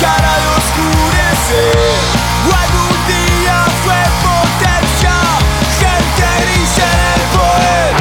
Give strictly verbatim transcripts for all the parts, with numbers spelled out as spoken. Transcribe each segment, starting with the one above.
dejará de oscurecer. O algún día fue potencia, gente gris en el poder.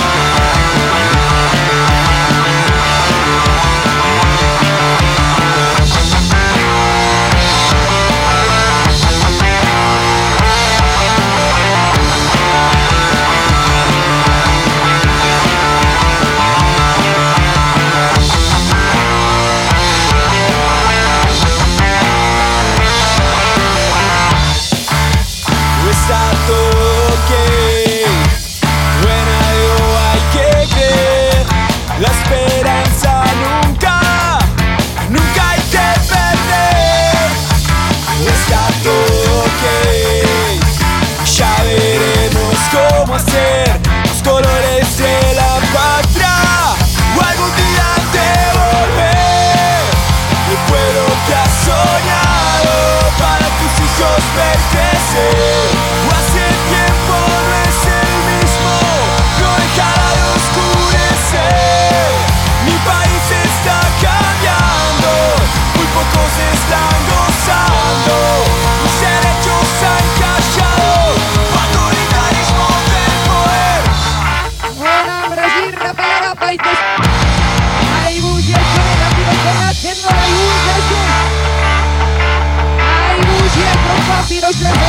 Está todo ok, bueno, algo hay que creer. La esperanza nunca, nunca hay que perder. Está todo ok, ya veremos cómo hacer los colores de la patria. O algún día devolver el pueblo que has soñado para tus hijos ver crecer. O hace tiempo no es el mismo, no dejará de oscurecer. Mi país está cambiando, muy pocos están gozando. Los derechos han callado, autoritarismo del poder. Buena Brasil, rapera, países. Hay bulla, rápido, con haciendo la luz. Hay bulla, con papiros.